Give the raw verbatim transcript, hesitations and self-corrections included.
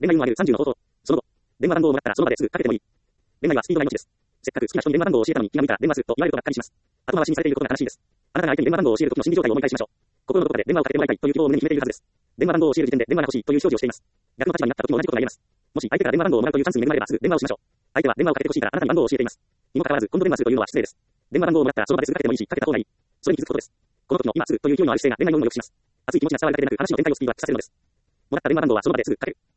電話運を上げるさんじゅうの方法。その後、電話番号をもらったらその場ですぐかけてもいい。恋愛はスピードが命です。せっかく好きな人に電話番号を教えたのに気が向いたら電話すると言われることがっかりします。後回しにされていることが悲しいです。あなたが相手に電話番号を教える時の心理状態を思い返しましょう。心のどこかで電話をかけてもらいたいという希望を胸に決めているはずです。電話番号を教える時点で電話が欲しいという表示をしています。逆の立場になった時も同じことが言えます。もし相手から電話番号をもらうというチャンスに恵まれればすぐ電話をしましょう。相手は電話をかけて欲しいからあなたに番号を教えています。にもかかわらず今度電話するというのは失礼です。電話番号をもらったらその場ですぐかけてもいいし、かけた方がいい。それに気づくことです。この時の今すぐという勢いのある姿勢が恋愛運を良くします。熱い気持ちが伝わるだけでなく話の展開をスピードアップさせるのです。もらった電話番号はその場ですぐかける。